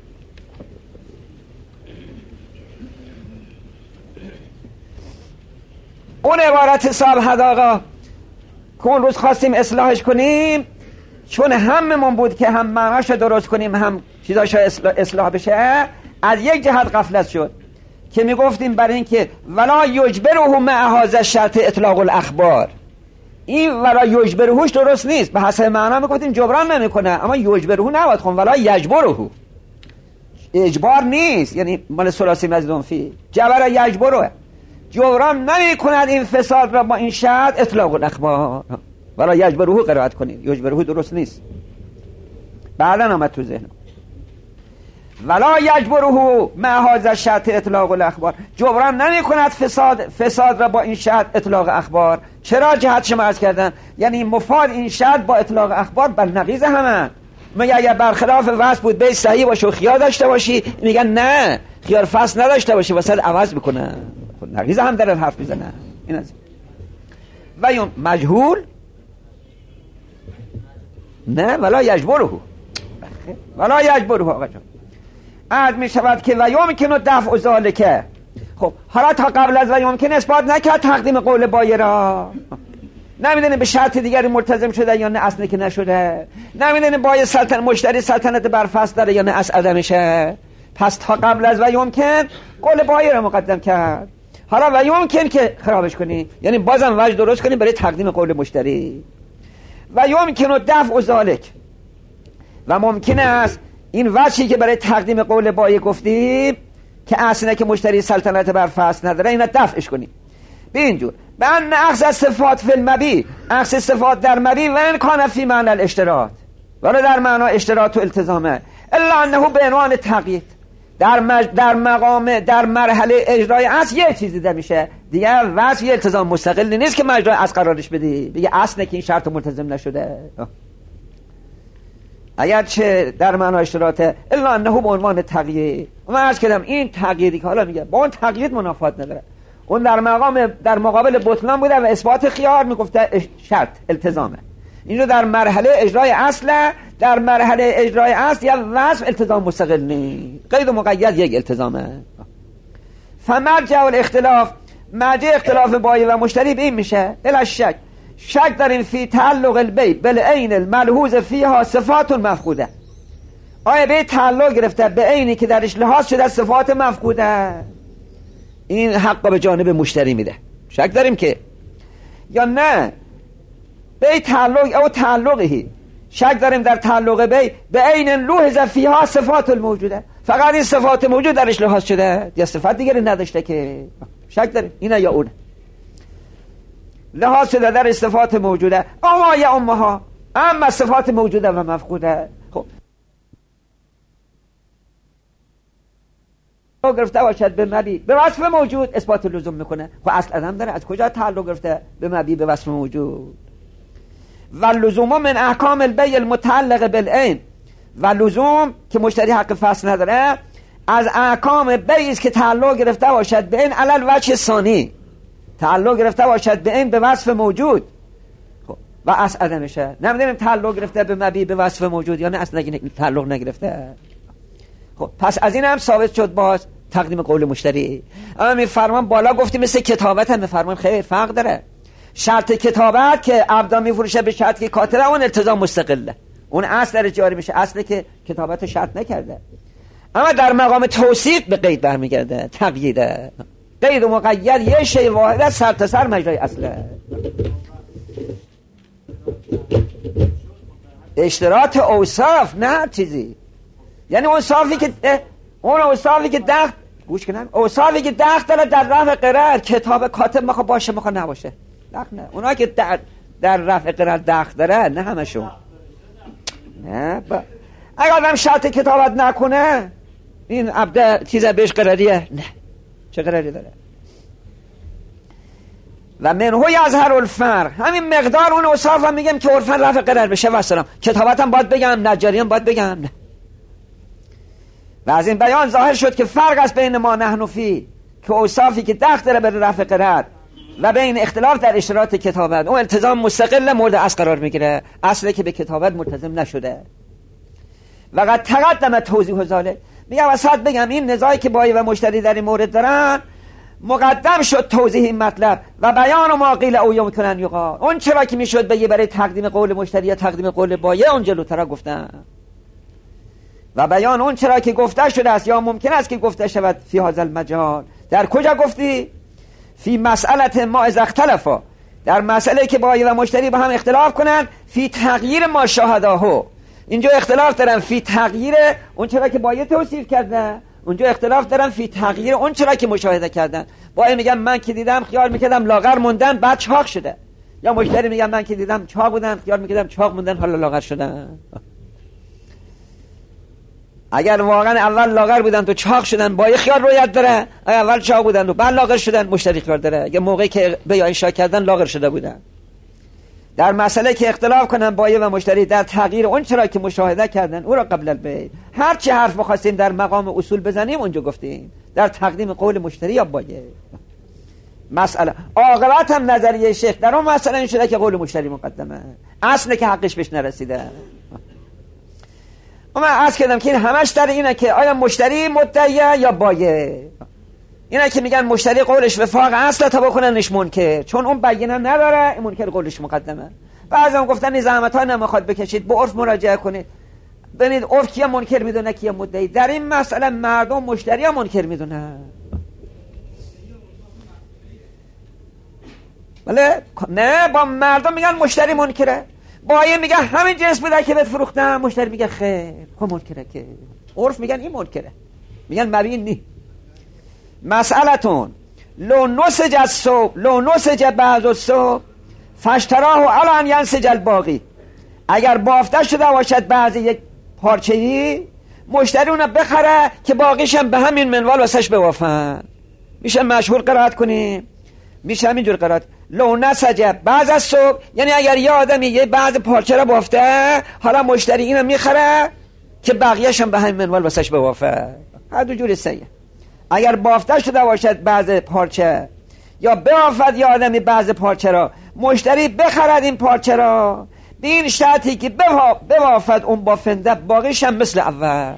Speaker 1: اون عبارت صاحب حداقا که اون روز خواستیم اصلاحش کنیم، چون هممون بود که هم معناش درست کنیم هم چیزاشو اصلاح بشه، از یک جهت غفلت شد که میگفتیم برای این که ولا یجبره مع هذا الشرط اطلاق الاخبار. این ولا یجبرهوش درست نیست، به حسب معنا میگفتیم جبران نمیکنه، اما یجبرهو نباید خون، ولا یجبرهو اجبار نیست، یعنی مال ثلاثی مزدون فی جبر یجبره، جبران نمی کند این فساد را با این شرط اطلاق الاخبار. ولا یجبرهو قرائت کنید، یجبرهو درست نیست، بعدا آمد تو ذهنم. ولا یجبرهو مع هذا الشرط اطلاق الاخبار، جبران نمی کند فساد فساد را با این شرط اطلاق اخبار. چرا جهت شما عرض کردن؟ یعنی مفاد این شرط با اطلاق اخبار بر نقیض همه. مگه اگر برخلاف وصف بود به صحیح باشه و خیار داشته باشی، میگن نه خیار فصل نداشته باشی وسط عوض میکنه، نقیض هم در حرف میزنه. این از و یوم مجهول نه ولا یجبرهو، ولا یجبرهو آقا جان عد می شود که و یمکن دفع ذالک. خب حالا تا قبل از و یمکن اثبات نکرد تقدیم قول بایع را، نمیدونه به شرط دیگری ملتزم شده یا نه اصلا که نشده، نمیدونه بایع سلطنت مشتری سلطنت بر فصل داره یا نه اصل عدمشه. پس تا قبل از و یمکن قول بایع را مقدم کرد. حالا و یمکن که خرابش کنی، یعنی بازم وجه درست کنی برای تقدیم قول مشتری. و یمکن دفع ذالک، و ممکنه است این وجهی که برای تقدیم قول بایع گفتیم که اصلا که مشتری سلطنت بر فصل نداره اینا دفعش کنیم به اینجور به ان اخذ صفات فی المبی، اخذ صفات در مبی و ان کان فی معنی الاشتراط، ولی در معنا اشتراط و التزامه، الا انه به عنوان تقیید در مج... در مقام در مرحله اجرای اصل یه چیزی ده میشه دیگه، وصف یه التزام مستقل نیست که مجرای اصل قرارش بدی بگه اصله که این شرط ملتزم نشده. اگر چه در معنی اشتراطه الا انه به عنوان تقیید. من عرض کردم این تقییدی که حالا میگه با اون تقیید منافات نداره، اون در مقام در مقابل بطلان بوده و اثبات خیار میگفته شرط التزامه. اینو در مرحله اجرای اصل، در مرحله اجرای اصل یا وصف التزام مستقل نیست، قید و مقید یک التزامه. فمرجع الاختلاف، مرجع اختلاف بایع و مشتری به این میشه بلا شک شک در این فی تعلق البیع بالعین الملحوظ فیها صفات مفقوده. آیا به تعلق گرفته به عینی که درش لحاظ شده صفات مفقوده، این حق به جانب مشتری میده، شک داریم که یا نه به تعلق او تعلقی شک داریم در تعلق بی به عین لوحظ فیها صفات الموجوده، فقط این صفات موجود درش لحاظ شده یا صفات دیگری نداشته که شک داریم اینه یا اونه، لحاظ شده در صفات موجوده اما یا امها، اما صفات موجوده و مفقوده. خب گرفته باشد به مبی به وصف موجود اثبات لزوم میکنه. خب اصل عدم داره، از کجا تعلق گرفته به مبی به وصف موجود؟ و لزوم من احکام البیع المتعلق بالعین، و لزوم که مشتری حق فصل نداره از احکام بیع است که تعلق گرفته باشد به این علل وجه ثانی، تعلق گرفته باشد به این به وصف موجود. خب و اصل عدمشه نمیدونیم تعلق گرفته به مبی به وصف موجود یا نه اصلا تعلق نگرفته. خب پس از این هم ثابت شد باز تقدیم قول مشتری. اما میفرمان بالا گفتیم مثل کتابت هم میفرمان خیلی فرق داره. شرط کتابت که عبدا میفروشه به شرط که کاتبه اون التزام مستقله، اون اصل در جاری میشه، اصلی که کتابت شرط نکرده. اما در مقام توصیف به قید برمیگرده، تقییده. قید و مقید یه شی واحد سر تا سر مجرای اصله. اشتراط اوصاف نه چیزی، یعنی اوصافی که اون اوصافی که دخت گوش کنم اوصافی که دخت داره در رفع قرار کتاب کاتب مخواه باشه مخواه نباشه دخت نه. اونا که در, در رفع قرار دخت داره نه همشون نه با... اگر آدم شرط کتابت نکنه این عبده چیزه بهش قراریه نه چه قراری داره. و منهو یظهر الفرق، همین مقدار اون اوصاف هم میگم که عرفا رفع قرار بشه و سلام. کتابت هم باید بگم، نجاری هم باید بگم نه. و از این بیان ظاهر شد که فرق است بین ما نحن فی که اوصافی که دخل داره به رفع قرار و بین اختلاف در اشتراط کتابت اون التزام مستقل مورد اصل قرار میگیره، اصلی که به کتابت ملتزم نشده. و قد تقدم توضیح ذلک، میگم وسط بگم این نزاعی که بایی و مشتری در این مورد دارن مقدم شد توضیح این مطلب و بیان و ما قیل او یمکن یقال، اون چرا که میشد بگی برای تقدیم قول مشتری یا تقدیم قول بایی اون جلوتر گفتن، و بیان اون چرا که گفته شده است یا ممکن است که گفته شود فی هذا المجال. در کجا گفتی؟ فی مسئله ما اذا اختلفا، در مسئله که بایی و مشتری با هم اختلاف کنن فی تغییر ما شاهداهو، اینجا اختلاف دارن فی تغییر اون چرا که بایی توصیف کردن، اونجا اختلاف دارن فی تغییر اون چرا که مشاهده کردن. بایی میگم من که دیدم خیال میکردم لاغر موندن بعد چاق شده، یا مشتری میگم من که دیدم چاق بودن خیال میکردم چاق موندن حالا لاغر شدن. اگر واقعا اول لاغر بودن تو چاق شدن بایی خیال رویت داره، اگر اول چاق بودن و بعد لاغر شدن مشتری خیال داره، اگر موقعی که به اشاره کردن لاغر شده بودن. در مسئله که اختلاف کنن بایی و مشتری در تغییر اون چرا که مشاهده کردن او را قبل البیع، هر چی حرف بخواستیم در مقام اصول بزنیم اونجا گفتیم در تقدیم قول مشتری یا بایی. مسئله عاقبت هم نظریه شیخ در اون مسئله این شده که قول مشتری مقدمه، اصله که حقش بهش نرسیده. اما عرض کردم که این همش در اینه که آیا مشتری مدعیه یا بایه. اینه که میگن مشتری قولش وفاق اصل تا بکننش منکر، چون اون بیانه نداره این منکر قولش مقدمه. بعضی هم گفتن این زحمت ها نمیخواد بکشید به عرف مراجعه کنید ببینید عرف کیا منکر میدونه کیا مدعی. در این مسئله مردم مشتری ها منکر میدونه. بله نه با مردم میگن مشتری منکره، بایی میگه همین جنس بوده که بهت فروختم، مشتری میگه خیر خب منکره که عرف میگن این منکره، میگن مبین نی. مسئلتون لو نسج الصوب لو نسج بعض الصوب فاشتراه علی ان ینسج الباقی، اگر بافته شده باشد بعضی یک پارچه‌ای مشتری اونو بخره که باقیش هم به همین منوال واسش بوافن. میشه مشهور قرائت کنیم، میشه همینجور قرائت لو نسج بعض الصوب، یعنی اگر یه آدمی یه بعض پارچه رو بافته حالا مشتری اینو میخره که بقیه‌ش هم به همین منوال واسش بوافه. هر دو جوری سیه. اگر بافته شده باشد بعض پارچه یا بافد یا آدمی بعض پارچه را مشتری بخرد این پارچه را به این شرطی که بوافد اون بافنده باقیش هم مثل اول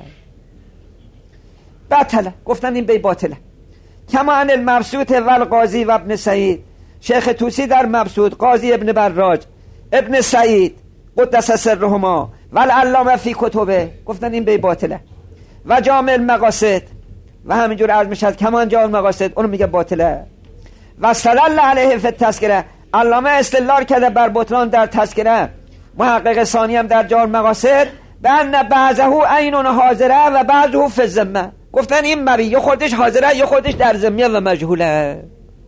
Speaker 1: بطله. گفتن این بی باطله. کما ان المبسوط والقاضی و ابن سعید، شیخ توسی در مبسوط، قاضی ابن براج، ابن سعید قدس سرهما و العلامه فی کتبه، گفتن این بی باطله. و جامع المقاصد و همینجور عرض میشد کمان جامع المقاصد اونو میگه باطله. و استدل علیه فی التذکره، علامه استدلال کرده بر بطلان در تذکره. محقق ثانی هم در جامع المقاصد به ان بعضه عین حاضره و بعضه فی الذمه، گفتن این مبی یا خودش حاضره یا خودش در ذمه و مجهوله.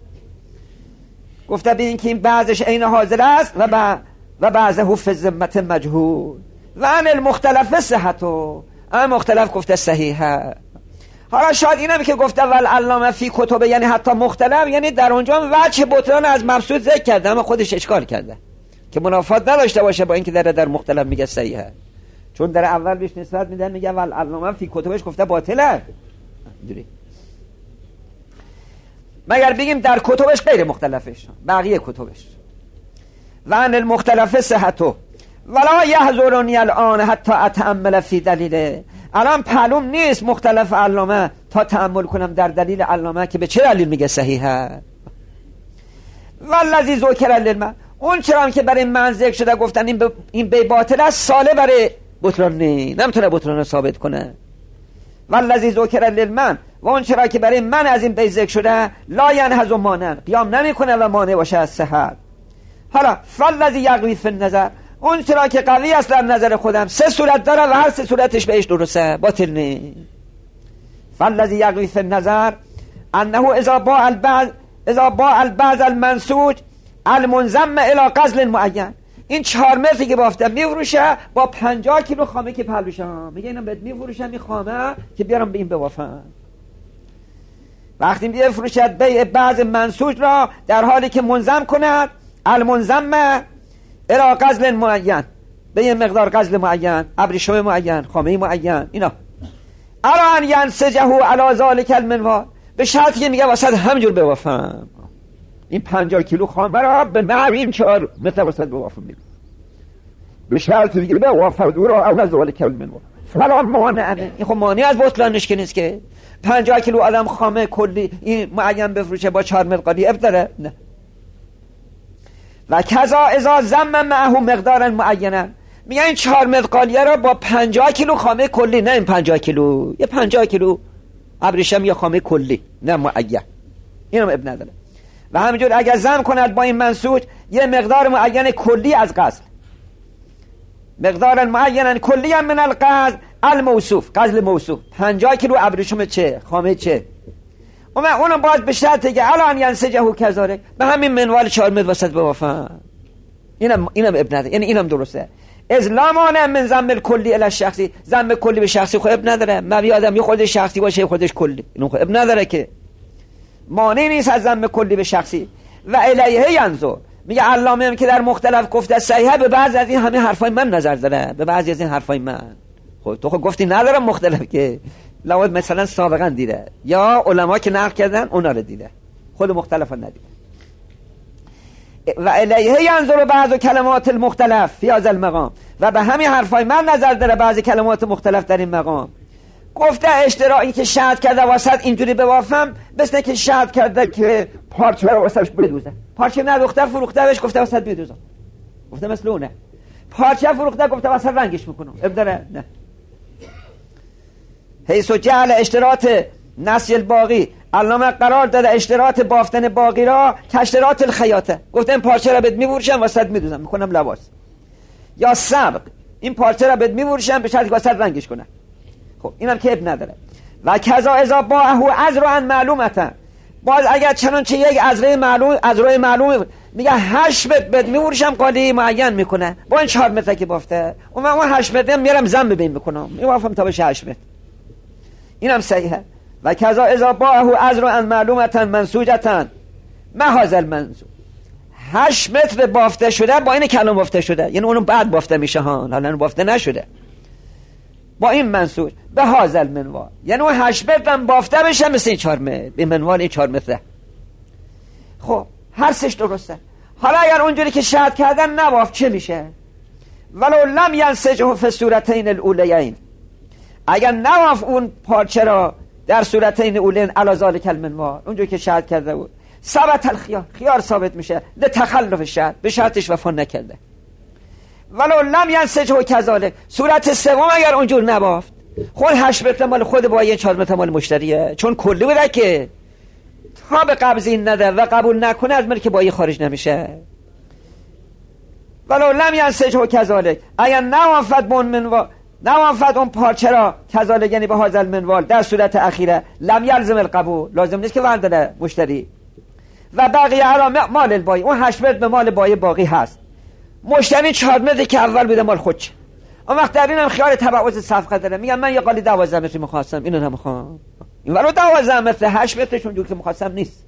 Speaker 1: گفته به این که این بعضش عین حاضر است و ب... و بعضه فی الذمه مجهول. و ان المختلف صحتو، اما مختلف گفته صحیحه. حالا شاید اینم که گفته والعلامه فی کتبه یعنی حتی مختلف، یعنی در اونجا وجه بطلان از مبسوط ذکر کرده اما خودش اشکال کرده که منافات نداشته باشه با اینکه در در مختلف میگه صحیحه، چون در اول بهش نسبت میدن میگه والعلامه فی کتبش گفته باطله دوری. مگر بگیم در کتبش غیر مختلفش بقیه کتبش و ان المختلف صحتو ولا یحضرنی الان حتی اتأمل فی دلیله. الان معلوم نیست مختلف علامه تا تأمل کنم در دلیل علامه که به چه دلیل میگه صحیحه. والذی ذکر للمن، اون چرا که برای من ذکر شده گفتن این ب... این بی باطل است، ساله برای بطلان نه نمیتونه بطلان رو ثابت کنه. والذی ذکر للمن، و اون چرا که برای من از این بی ذکر شده لا ینهض مانع، قیام نمیکنه و مانع باشه از صحت. حالا فالذی یقوی فی النظر، اون چرا که قوی است در نظر خودم، سه صورت داره و هر سه صورتش بهش درسته باطل نه. فالذی یقوی فی النظر انه اذا باع البعض اذا باع البعض المنسوج المنضم الى غزل معین، این چهار متری که بافته میفروشه با پنجاه کیلو خامه که پلوشه، میگه اینم بهت میفروشم این خامه که بیارم به این بوافم. وقتی میفروشد بیع بعض منسوج را در حالی که منضم کند المنضم الى غزل معین، به یه مقدار غزل معین، ابریشم معین، خامه معین، اینا الان ینسجه علی ذلک المنوال، به شرطی که میگه واسط همجور بوافم این پنجاه کیلو خامه را به معین چهار متر واسط بوافم، به شرطی دیگه بوافم دور او ذلک المنوال فلا مانع. این خب مانع از بطلانش که نیست که پنجاه کیلو آدم خامه کلی این معین بفروشه با چهار متر قالی ابتره نه. و کذا اذا زم معه مقدارا معینا، میگه این چهار متر قالیه را با پنجاه کیلو خامه کلی، نه این پنجاه کیلو، یه پنجاه کیلو ابریشم یا خامه کلی نه معین، اینم ابن نداره. و همینجور اگر زم کند با این منسوج یه مقدار معین کلی از غزل، مقدارا معینا کلی من الغزل الموصوف، غزل موصوف پنجاه کیلو ابریشم چه خامه چه، و من اونم باید به شرطی که الان ینسجه کذالک به همین منوال چهار متر وسط بوافم، اینم اینم ابن نداره، یعنی اینم درسته. از لا مانع من ضم الکلی الی الشخصی، ضم کلی به شخصی خود اب نداره، مبی آدم یه خودش شخصی باشه خودش کلی، اینو خود اب نداره که مانع نیست از ضم کلی به شخصی. و الیه ینظر، میگه علامه هم که در مختلف گفته صحیحه به بعض از این همه حرفای من نظر داره، به بعضی از این حرفای من. خب تو خب گفتی ندارم مختلف که لابد مثلا سابقا دیده یا علما که نقل کردن اونا رو دیده، خود مختلف ندیده. و الیه ینظر بعض کلمات المختلف فی هذا المقام، و به همین حرفای من نظر داره بعضی کلمات مختلف در این مقام. گفته اشتراکی که شرط کرده واسط اینجوری بوافم، مثل که شرط کرده که پارچه رو واسطش بدوزه، پارچه ندوخته فروخته بهش گفته واسط بدوزه، گفته مثل اونه. پارچه فروخته گفته واسط رنگش میکنم ابداره نه. حیث جعل اشتراط نسی الباقی، علامه قرار داده اشتراط بافتن باقی را که اشتراط الخیاطه، گفته این پارچه را بهت میفروشم واسط میدوزم میکنم لباس، یا سبق این پارچه را بهت میفروشم به شرطی واسط رنگش کنه. خب اینم که اب نداره. و کذا اذا باعه عذرا معلومتا، باز اگر چنانچه یک عذره معلوم عذره معلوم میگه هشت متر بهت میفروشم قالی معین میکنه با این چهار متر که بافته، و من اون هشت متر میارم زن ببین میکنم میوافم تا بشه هشت متر، اینم صحیحه. و کذا اذا باعه عذرا معلومتا منسوجتا ما هذا المنسوج، هشت متر بافته شده با این کلام بافته شده، یعنی اونم بعد بافته میشه ها، حالا بافته نشده، با این منسوج به هذا المنوال، یعنی اون هشت متر بافته بشه مثل این چهار متر، به منوال این چهار متره. خب هر سش درسته. حالا اگر اونجوری که شرط کردن نباف چه میشه؟ ولو لم ینسجه فی صورتین الاولیین، اگر نباف اون پارچه را در صورتین اولین علی ذلک المنوال اونجوری که شرط کرده بود، ثبت الخیار، خیار ثابت میشه لتخلف شرط، به شرطش وفا نکرده. ولو لم ینسجه کذالک، صورت سوم اگر اونجور نبافت، خود هشت متر مال خود با یه چهار متر مال مشتریه، چون کلی بوده که تا به قبضی نده و قبول نکنه از ملک بایی خارج نمیشه. ولو لم ینسجه کذالک، اگر نوافت بون منوال، نوافت اون پارچه را کذالک یعنی به هذا المنوال در صورت اخیره، لم یلزم القبول، لازم نیست که ورداره مشتری. و بقیه علی مال البایی، اون هشت متر به مال بایی باقی هست، مشتری چهار متر که اول بوده مال خودشه. اون وقت در اینم خیال تبعوض صفقه داره، میگم من یه قالی دوازده متری می‌خواستم اینو نمیخوام، این ولو دوازده متر هشت مترشون جور که مخواستم نیست.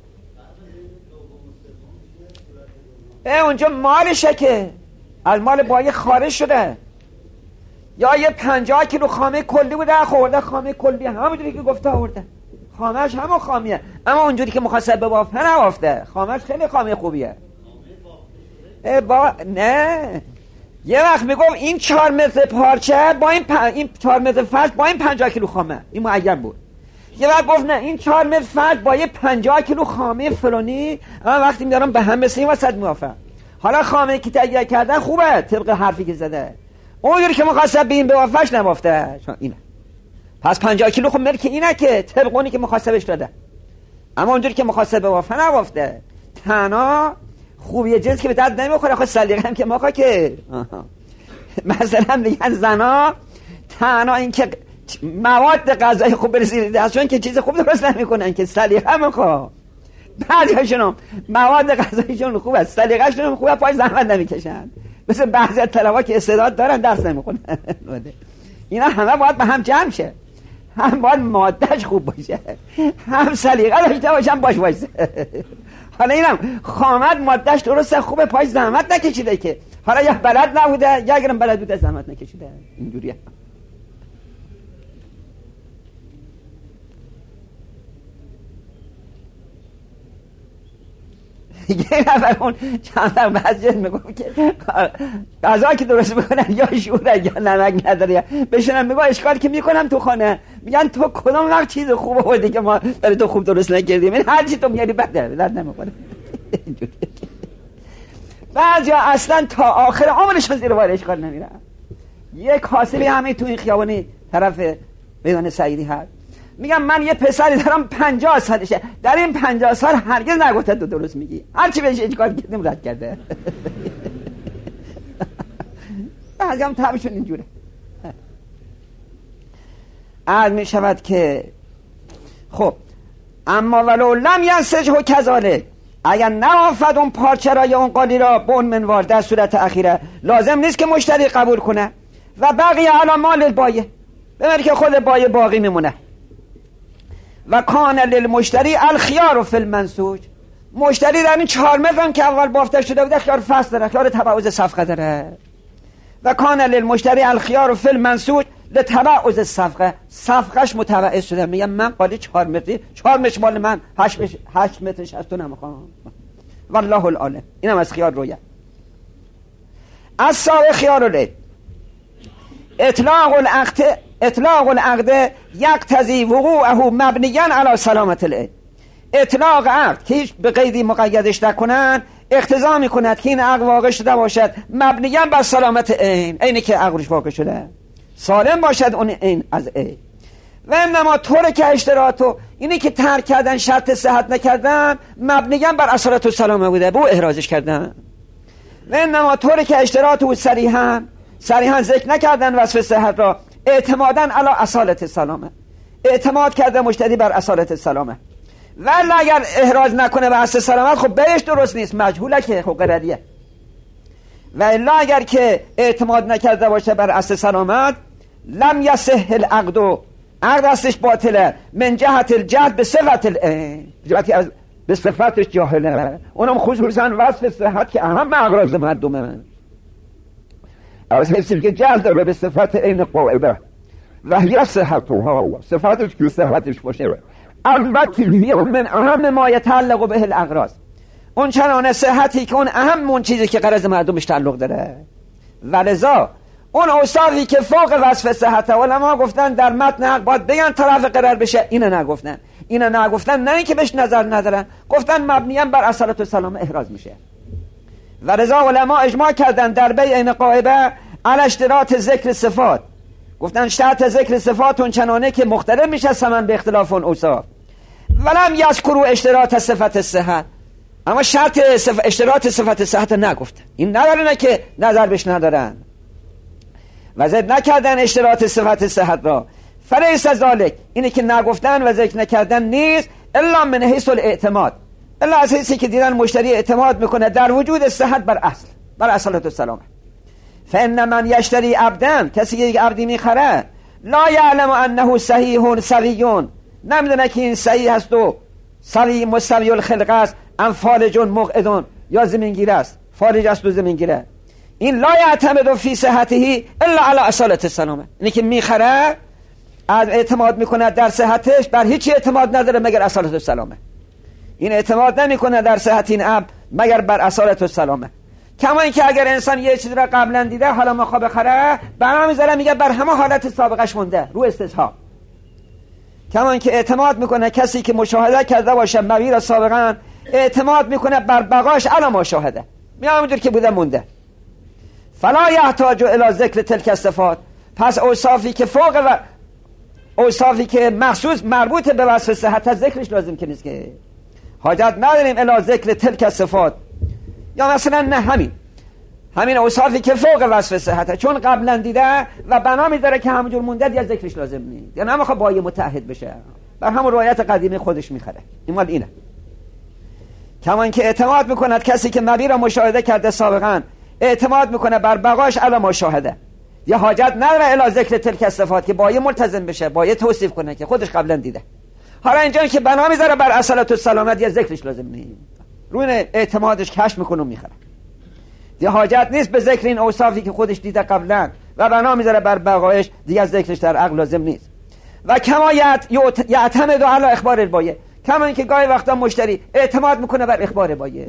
Speaker 1: اونجا مالشه که از مال بایه خارج شده، یا یه پنجاه کیلو خامه کلی بوده خورده، خامه کلی همونجوری که گفته آورده، خامهش همون خامیه، اما اونجوری که مخواستم به بافته نبافته، خامهش خیلی خامه خوبیه. با... نه یه وقت میگم این چهار متر پارچه با این, پ... این چهار متر فرش با این پنجاه کیلو خامه، این معین بود. یه وقت گفت نه این چهار متر فرش با یه پنجاه کیلو خامه فلانی، اما وقتی میارم به هم مثل این وسط موافق. حالا خامه که تهیه کردن خوبه طبق حرفی که زده، اونجوری که مخواستم به این بوافش نبافته اینه. پس پنجاه کیلو خب ملک اینه که طبق اونی که مخواستم بهش داده، اما اونجوری که مخواستم به وافه نبافته. تنها خوبیه جنس که به درد نمیخوره، خود سلیقه هم که ماخا که مثلا میگن زنا تنها این که مواد غذایی خوب برسید دستشون که چیز خوب درست نمیکنن که سلیقه میخواه. بعضیشون مواد غذاییشون خوب است، سلیقه‌شون خوبه، پای زحمت نمیکشن. مثل بعضی از طلبا که استعداد دارن درس نمیخونن. اینا همه باید به هم جمع شه، هم باید مادهش خوب باشه، هم سلیقه داشته باشن باش باشه. حالا اینم خامد مادهش درسته خوبه، پای زحمت نکشیده که، حالا یا بلد نبوده یا اگرم بلد بوده زحمت نکشیده. اینجوریه. یه نفر اون چند در مسجد میگم که غذا که درست میکنن یا شوره یا نمک نداره، بشنم میگم اشکال که میکنم تو خانه، میگن تو کدوم وقت چیز خوبه بودی که ما برای تو خوب درست نکردیم، این هر چی تو میاری بده درد نمیکنه. بعضیا اصلا تا آخر عمرشون زیر بار اشکال نمیرن. یک حاصلی همین تو این خیابانی طرف میدان سعیدی هست، میگم من یه پسری دارم پنجاه سالشه، در این پنجاه سال هرگز نگفته تو درست میگی، هرچی بهش اجکار کردیم رد کرده. بعضی هم طبعشون اینجوره. عرض میشود که خب اما ولو لم ینسجه کذالک، اگر نوافد اون پارچه را یا اون قالی را به اون منوار در صورت اخیره، لازم نیست که مشتری قبول کنه و بقیه علی مال البایه، ببینید که خود بایه باقی میمونه. و کان للمشتری الخيار فی المنسوج، مشتری در این چهار متر که اول بافته شده بوده خیار فصل داره، خیار تبعوض صفقه داره. و کان للمشتری الخيار فی المنسوج لتبعوض صفقه، صفقهش متبعض شده. میگم من قالی چهار متری، چهار متر مال من، هشت متر هشت مترش از تو نمیخوام. والله العالم. اینم از خیار رویه. از ساوه خیار له اطلاق العقد، اطلاق العقد یقتضی وقوعه مبنیا علی سلامت العین. اطلاق عقد که هیچ به قیدی مقیدش نکنن اقتضا میکند که این عقد واقع شده باشد مبنیا بر سلامت عین، عینی که عقدش واقع شده سالم باشد اون عین از عین. و انما طور که اشتراطو، اینی که ترک کردن شرط صحت نکردن مبنیا بر اصالت و سلامه بوده، بو احرازش کردن. و انما طور که اشتراطو صریحا صریحا ذکر نکردن وصف صحت را، اعتمادن علی اصالت سلامه، اعتماد کرده مشتری بر اصالت سلامه. ولی اگر احراز نکنه به اصل سلامت خب بیش درست نیست، مجهوله که خب قرریه. و الا اگر که اعتماد نکرده باشه بر اصل سلامت لم یصح العقد، عقد اصلش باطله من جهت الجهل به صفت العین، جهتی از به صفتش جاهله، اونم خصوصا وصف صحت که اهم اغراض مردمه، از حیثی که جهل داره به صفت عین قائبه و هی صحتها، صفتش که صحتش باشه. البته من اهم ما یتعلق به الاغراض، اون چنانه صحتی که اون اهم اون چیزی که غرض مردمش تعلق داره. ولذا اون اوصافی که فوق وصف صحت، علما گفتن در متن حق باید بگن طرف قرار بشه، اینو نگفتن. اینو نگفتن نه اینکه بهش نظر ندارن، گفتن مبنیاً بر اصالت و سلامه احراز میشه. ولذا علما اجماع کردن در بیع قائبه علی اشتراط ذکر صفات، گفتن شرط ذکر صفات اون چنانه که مختلف میشه ثمن به اختلاف اون اوصاف. ولم یذکروا اشتراط صفت صحت، اما شرط صف... اشتراط صفت صحت نگفت. این ندارن که نظر بهش ندارن و ذکر نکردن اشتراط صفت صحت را. فلیس ذالک، اینه که نگفتن و ذکر نکردن نیست الا من حیث الاعتماد، الا از حیثی که دیدن مشتری اعتماد میکنه در وجود صحت بر اصل، بر اصالت و سلامه. فان من یشتری عبدا، کسی که یک عبدی میخره لا یعلم انه صحیح سوی، نمیدونه که این صحیح هست و سوی مستوی الخلق است ام فالجون مقعدون یا زمینگیر است، فالج است و زمینگیره. این لا یعتمد فی صحته الا علی اصالة السلامه. اینی که میخره از اعتماد میکنه در صحتش بر هیچی اعتماد نداره مگر اصالة السلامه. این اعتماد نمیکنه در صحت این اب مگر بر اصالة السلامه. کما اینکه اگر انسان یه چیزی را قبلا دیده حالا میخواد بخره بنا میذاره میگه بر همه حالت سابقش مونده رو استصحاب. کما اینکه اعتماد میکنه کسی که مشاهده کرده باشه مبی را سابقا اعتماد میکنه بر بقاش علی مشاهده، میام همونجور که بوده مونده. فلا یحتاج الی ذکر تلک الصفات. پس اوصافی که فوق و اوصافی که مخصوص مربوط به وصف صحت ذکرش لازم که نیست، که حاجت نداریم الی ذکر تلک الصفات. یا مثلا نه همین همین اوصافی که فوق وصف صحت چون قبلا دیده و بنا میذاره که همونجور مونده یا ذکرش لازم نیست، یا نمیخواد با یه متحد بشه، بر همون روایت قدیمی خودش میخره. این مال اینه. کما اینکه اعتماد میکند کسی که مبی را مشاهده کرده سابقا اعتماد میکنه بر بقاش علی مشاهده، یا حاجت نداره الی ذکر تلک الصفات که با یه ملتزم بشه، با یه توصیف کنه که خودش قبلا دیده. حالا اینجا که بنا میذاره بر اصالة السلامت یا ذکرش لازم نیست، روی اعتمادش کشف میکنه و میخره. دیگه حاجت نیست به ذکر این اوصافی که خودش دیده قبلا و بنا میذاره بر بقایش، دیگه ذکرش در عقل لازم نیست. و کما یعتمد علی اخبار البایع. کما اینکه گاهی وقتا مشتری اعتماد میکنه بر اخبار بایع،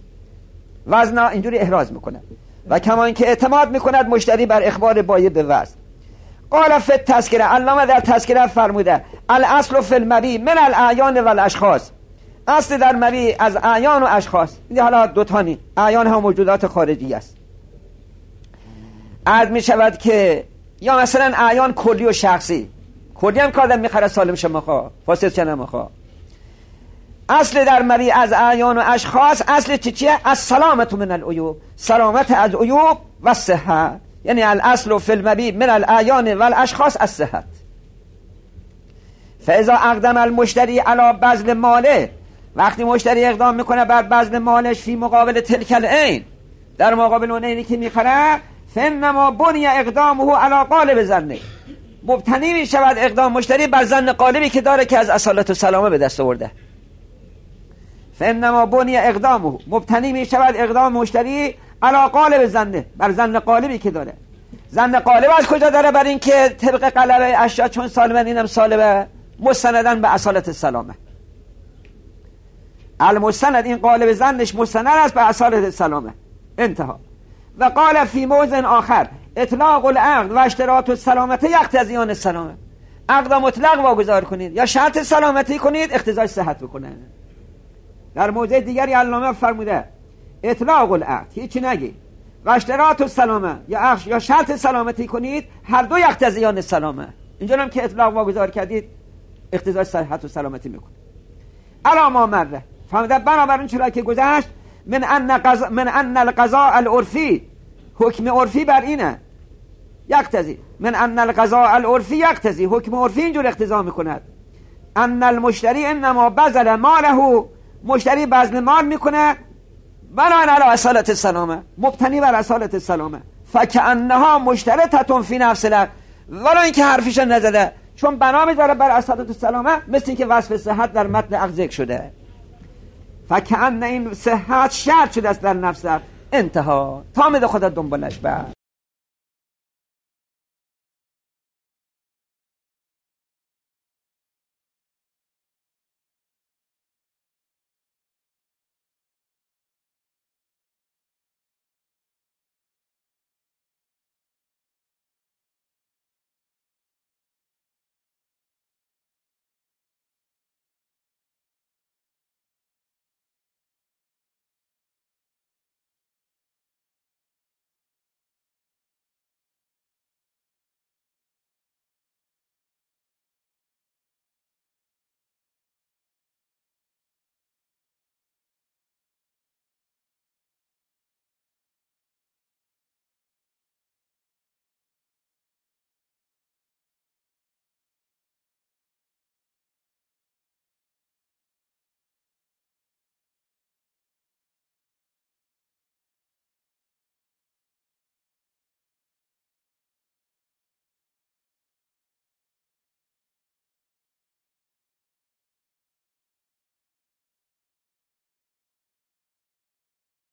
Speaker 1: وزن اینجوری احراز میکنه. و کما اینکه اعتماد میکند مشتری بر اخبار بایع به وزن. قال فی التذکره، علامه در تذکره فرموده الاصل فی المبی من الاعیان و الاشخاص. اصل در مبی از اعیان و اشخاص. این حالا دو تا نی اعیان هم موجودات خارجی است. عرض می شود که یا مثلا اعیان کلی و شخصی. کلی هم که آدم میخره سالم شما خواه فاسد چنه مخواه. اصل در مبی از اعیان و اشخاص اصل چی چیه؟ از سلامت من العیوب، سلامت از عیوب و صحت. یعنی الاصل فی المبی من الاعیان و الاشخاص از صحت. فاذا اقدم المشتری علی بذل ماله، وقتی مشتری اقدام میکنه بر بذل مالش فی مقابل تلک العین، در مقابل اون عینی که میخره، فانما بنی اقدامه علی قالب ظنه، مبتنی میشود اقدام مشتری بر ظن قالبی که داره که از اصالة السلامه به دست آورده. فانما بنی اقدامه، مبتنی میشود اقدام مشتری علی قالب ظنه، بر ظن قالبی که داره. ظن قالب از کجا داره؟ بر این که طبق قلبه اشیاء چون سالمن اینم سالمه، مستندن به اصالة السلامه. المستند این قالب ظنش مستند است به اصالة السلامه. انتها. و قال فی موضع آخر اطلاق العقد و اشتراط السلامته یقتضیان السلامه. عقد مطلق واگذار کنید یا شرط سلامتی کنید اقتضای صحت بکنه. در موضع دیگری علامه فرموده اطلاق العقد هیچی نگی و اشتراط السلامه یا یا شرط سلامتی کنید هر دو یقتضیان السلامه. اینجا هم که اطلاق واگذار کردید اقتضای صحت و سلامتی میکنه. علامه مره فهمیده بنابراین چرا که گذشت من ان قضا من ان القضاء العرفی، حکم عرفی بر اینه یقتضی، من ان القضاء العرفی یقتضی، حکم عرفی اینجور اقتضا میکند ان المشتری انما بذل ماله، مشتری بذل مال میکنه بناء علی اصالة السلامه، مبتنی بر اصالة السلامه. فکأنها مشترطه فی نفس العقد، ولی اینکه حرفش نزده چون بنا میذاره بر اصالة السلامه، مثل اینکه وصف صحت در متن عقد ذکر شده. فکأن این صحت شرط شده است در نفس. انتها تا میده خدا دنبالش بر